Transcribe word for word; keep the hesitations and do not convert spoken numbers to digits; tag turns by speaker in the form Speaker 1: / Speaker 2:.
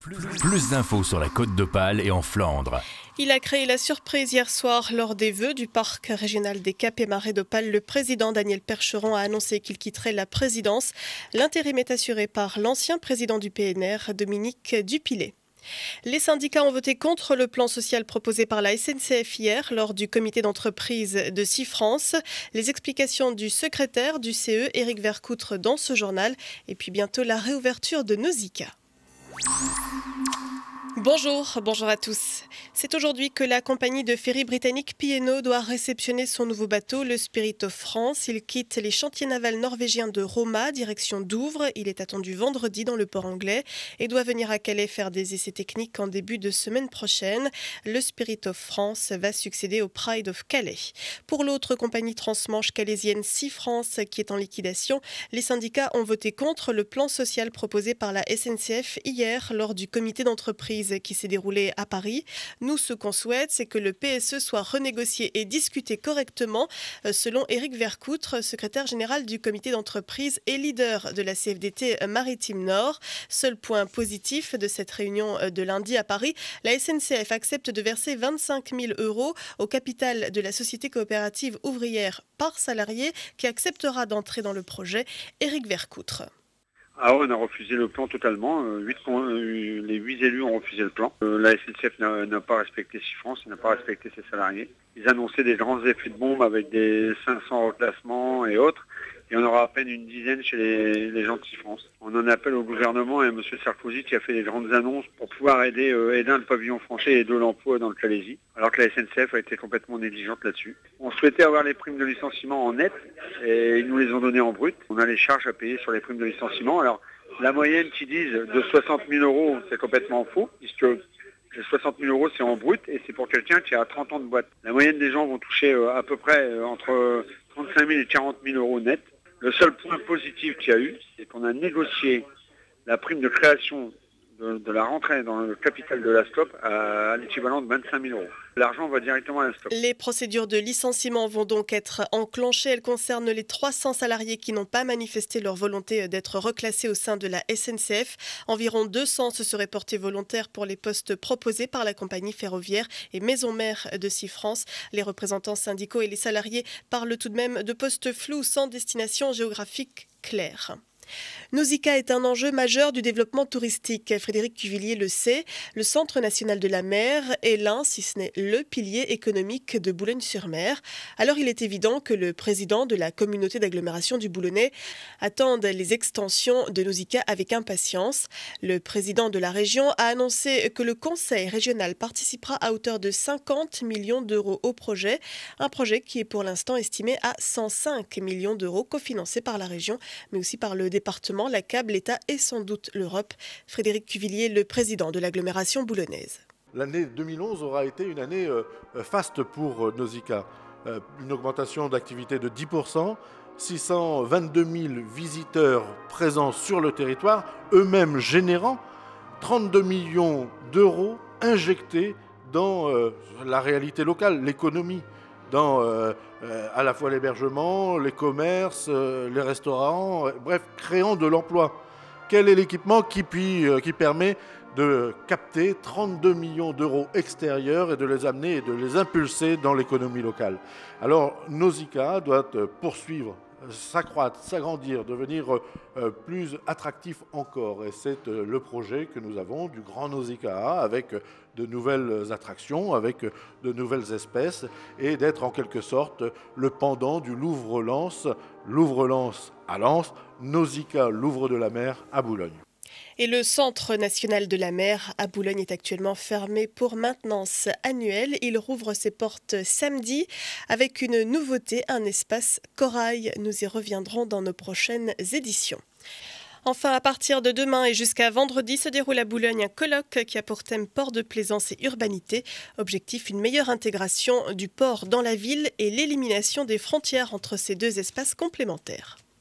Speaker 1: Plus, plus d'infos sur la Côte d'Opale et en Flandre.
Speaker 2: Il a créé la surprise hier soir lors des vœux du parc régional des Caps et Marais d'Opale. Le président Daniel Percheron a annoncé qu'il quitterait la présidence. L'intérim est assuré par l'ancien président du P N R, Dominique Dupilet. Les syndicats ont voté contre le plan social proposé par la S N C F hier lors du comité d'entreprise de SeaFrance. Les explications du secrétaire du C E, Éric Vercoutre, dans ce journal. Et puis bientôt la réouverture de Nausicaa. Bonjour, bonjour à tous. C'est aujourd'hui que la compagnie de ferry britannique P and O doit réceptionner son nouveau bateau, le Spirit of France. Il quitte les chantiers navals norvégiens de Roma, direction Douvres. Il est attendu vendredi dans le port anglais et doit venir à Calais faire des essais techniques en début de semaine prochaine. Le Spirit of France va succéder au Pride of Calais. Pour l'autre compagnie transmanche calaisienne SeaFrance qui est en liquidation, les syndicats ont voté contre le plan social proposé par la S N C F hier lors du comité d'entreprise qui s'est déroulé à Paris. Nous, ce qu'on souhaite, c'est que le P S E soit renégocié et discuté correctement, selon Éric Vercoutre, secrétaire général du comité d'entreprise et leader de la C F D T Maritime Nord. Seul point positif de cette réunion de lundi à Paris, la S N C F accepte de verser vingt-cinq mille euros au capital de la société coopérative ouvrière par salarié qui acceptera d'entrer dans le projet. Éric Vercoutre.
Speaker 3: Ah ouais, on a refusé le plan totalement. Euh, huit, euh, les huit élus ont refusé le plan. Euh, la S N C F n'a, n'a pas respecté SeaFrance, n'a pas respecté ses salariés. Ils annonçaient des grands effets de bombe avec des cinq cents reclassements et autres. Et on aura à peine une dizaine chez les, les gens de SeaFrance. On en appelle au gouvernement et à M. Sarkozy qui a fait des grandes annonces pour pouvoir aider euh, aider le pavillon français et de l'emploi dans le Calaisis, alors que la S N C F a été complètement négligente là-dessus. On souhaitait avoir les primes de licenciement en net et ils nous les ont données en brut. On a les charges à payer sur les primes de licenciement. Alors la moyenne qui disent de soixante mille euros, c'est complètement faux, puisque les soixante mille euros, c'est en brut et c'est pour quelqu'un qui a trente ans de boîte. La moyenne des gens vont toucher euh, à peu près euh, entre trente-cinq mille et quarante mille euros net. Le seul point positif qu'il y a eu, c'est qu'on a négocié la prime de création de, de la rentrée dans le capital de la S C O P à, à l'équivalent de vingt-cinq mille euros. L'argent va directement à la S C O P.
Speaker 2: Les procédures de licenciement vont donc être enclenchées. Elles concernent les trois cents salariés qui n'ont pas manifesté leur volonté d'être reclassés au sein de la S N C F. Environ deux cents se seraient portés volontaires pour les postes proposés par la compagnie ferroviaire et maison mère de SeaFrance. Les représentants syndicaux et les salariés parlent tout de même de postes flous sans destination géographique claire. Nausicaa est un enjeu majeur du développement touristique. Frédéric Cuvillier le sait. Le Centre national de la mer est l'un, si ce n'est le pilier économique de Boulogne-sur-Mer. Alors il est évident que le président de la communauté d'agglomération du Boulonnais attende les extensions de Nausicaa avec impatience. Le président de la région a annoncé que le conseil régional participera à hauteur de cinquante millions d'euros au projet. Un projet qui est pour l'instant estimé à cent cinq millions d'euros, cofinancé par la région, mais aussi par le département, la C A B, l'État et sans doute l'Europe. Frédéric Cuvillier, le président de l'agglomération boulonnaise.
Speaker 4: L'année deux mille onze aura été une année euh, faste pour euh, Nausicaa. Euh, une augmentation d'activité de dix pour cent, six cent vingt-deux mille visiteurs présents sur le territoire, eux-mêmes générant trente-deux millions d'euros injectés dans euh, la réalité locale, l'économie. Dans euh, euh, à la fois l'hébergement, les commerces, euh, les restaurants, euh, bref, créant de l'emploi. Quel est l'équipement qui, puis, euh, qui permet de capter trente-deux millions d'euros extérieurs et de les amener et de les impulser dans l'économie locale? Alors, Nausicaa doit euh, poursuivre, s'accroître, s'agrandir, devenir euh, plus attractif encore. Et c'est euh, le projet que nous avons du Grand Nausicaa avec de nouvelles attractions, avec de nouvelles espèces et d'être en quelque sorte le pendant du Louvre-Lens, Louvre-Lens à Lens, Nausicaa, Louvre de la mer à Boulogne.
Speaker 2: Et le Centre national de la mer à Boulogne est actuellement fermé pour maintenance annuelle. Il rouvre ses portes samedi avec une nouveauté, un espace corail. Nous y reviendrons dans nos prochaines éditions. Enfin, à partir de demain et jusqu'à vendredi, se déroule à Boulogne un colloque qui a pour thème port de plaisance et urbanité. Objectif, une meilleure intégration du port dans la ville et l'élimination des frontières entre ces deux espaces complémentaires.